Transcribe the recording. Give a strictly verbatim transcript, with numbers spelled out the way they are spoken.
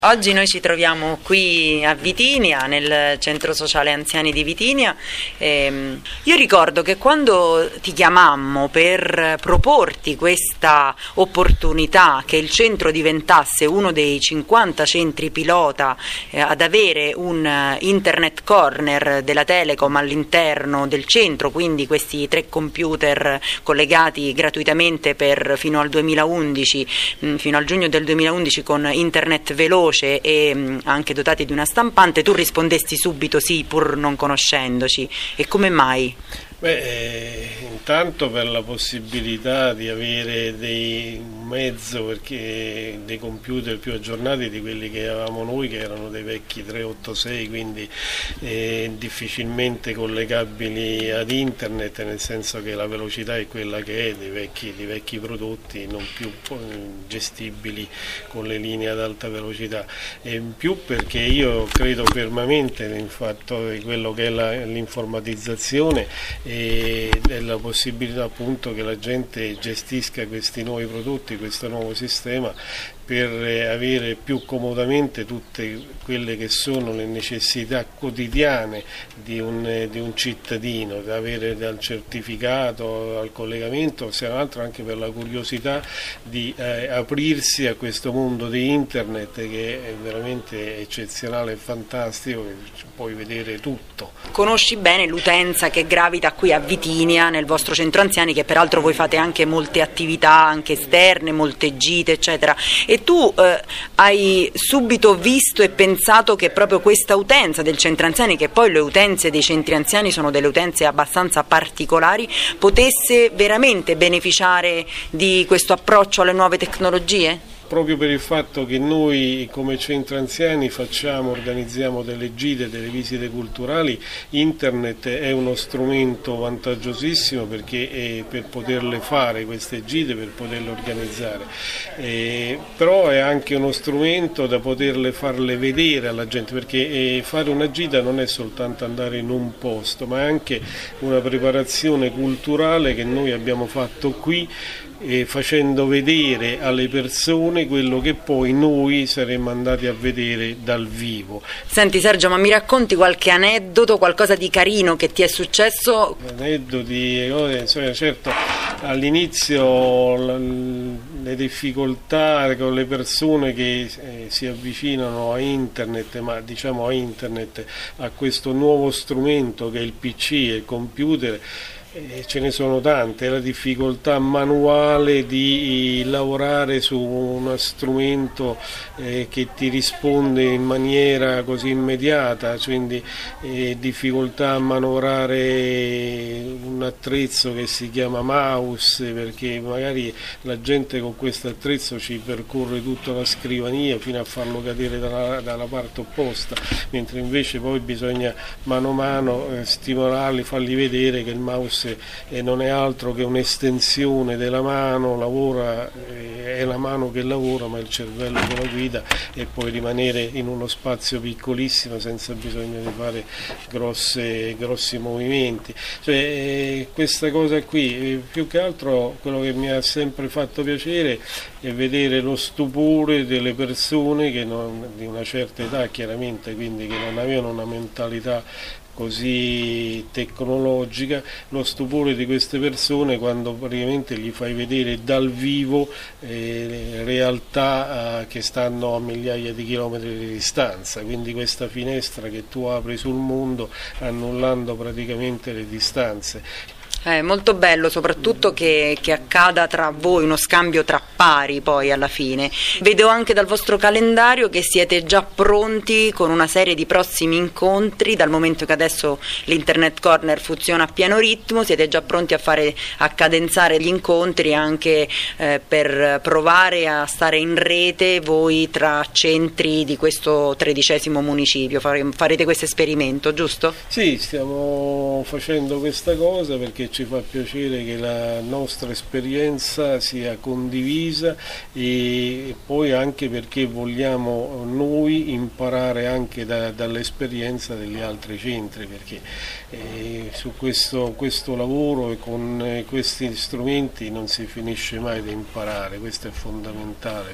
Oggi noi ci troviamo qui a Vitinia, nel centro sociale anziani di Vitinia. Ehm, io ricordo che quando ti chiamammo per proporti questa opportunità che il centro diventasse uno dei cinquanta centri pilota eh, ad avere un internet corner della Telecom all'interno del centro, quindi questi tre computer collegati gratuitamente per fino al duemilaundici, mh, fino al giugno del duemilaundici con internet veloce e anche dotati di una stampante, tu rispondesti subito sì, pur non conoscendoci. E come mai? Beh, eh, intanto per la possibilità di avere dei, un mezzo, perché dei computer più aggiornati di quelli che avevamo noi, che erano dei vecchi tre otto sei, quindi eh, difficilmente collegabili ad internet, nel senso che la velocità è quella che è dei vecchi, dei vecchi prodotti, non più eh, gestibili con le linee ad alta velocità. E in più perché io credo fermamente nel fatto di quello che è la, l'informatizzazione e della possibilità appunto che la gente gestisca questi nuovi prodotti, questo nuovo sistema, per avere più comodamente tutte quelle che sono le necessità quotidiane di un, di un cittadino, da avere dal certificato al collegamento, se non altro anche per la curiosità di eh, aprirsi a questo mondo di internet che è veramente eccezionale e fantastico, che puoi vedere tutto. Conosci bene l'utenza che gravita qui a Vitinia, nel vostro centro anziani, che peraltro voi fate anche molte attività anche esterne, molte gite eccetera, e tu eh, hai subito visto e pensato che proprio questa utenza del centro anziani, che poi le utenze dei centri anziani sono delle utenze abbastanza particolari, potesse veramente beneficiare di questo approccio alle nuove tecnologie? Proprio per il fatto che noi come centro anziani facciamo, organizziamo delle gite, delle visite culturali, internet è uno strumento vantaggiosissimo perché è per poterle fare queste gite, per poterle organizzare, eh, però è anche uno strumento da poterle farle vedere alla gente, perché eh, fare una gita non è soltanto andare in un posto, ma è anche una preparazione culturale che noi abbiamo fatto qui, e facendo vedere alle persone quello che poi noi saremmo andati a vedere dal vivo. Senti Sergio, ma mi racconti qualche aneddoto, qualcosa di carino che ti è successo? Aneddoti, insomma, certo all'inizio le difficoltà con le persone che eh, si avvicinano a internet, ma diciamo a internet, a questo nuovo strumento che è il P C e il computer. Eh, ce ne sono tante, la difficoltà manuale di lavorare su uno strumento eh, che ti risponde in maniera così immediata, quindi eh, difficoltà a manovrare un attrezzo che si chiama mouse, perché magari la gente con questo attrezzo ci percorre tutta la scrivania fino a farlo cadere dalla, dalla parte opposta, mentre invece poi bisogna mano a mano eh, stimolarli, fargli vedere che il mouse e non è altro che un'estensione della mano, lavora, è la mano che lavora ma il cervello che la guida, e puoi rimanere in uno spazio piccolissimo senza bisogno di fare grosse, grossi movimenti. Cioè, questa cosa qui, più che altro quello che mi ha sempre fatto piacere è vedere lo stupore delle persone che non, di una certa età chiaramente, quindi che non avevano una mentalità così tecnologica, lo stupore di queste persone quando praticamente gli fai vedere dal vivo eh, realtà eh, che stanno a migliaia di chilometri di distanza, quindi questa finestra che tu apri sul mondo annullando praticamente le distanze. È molto bello soprattutto che, che accada tra voi, uno scambio tra pari poi alla fine. Vedo anche dal vostro calendario che siete già pronti con una serie di prossimi incontri, dal momento che adesso l'Internet Corner funziona a pieno ritmo, siete già pronti a fare, a cadenzare gli incontri anche eh, per provare a stare in rete voi tra centri di questo tredicesimo municipio. Fare, farete questo esperimento, giusto? Sì, stiamo facendo questa cosa perché ci fa piacere che la nostra esperienza sia condivisa, e poi anche perché vogliamo noi imparare anche da, dall'esperienza degli altri centri, perché eh, su questo, questo lavoro e con eh, questi strumenti non si finisce mai di imparare, questo è fondamentale.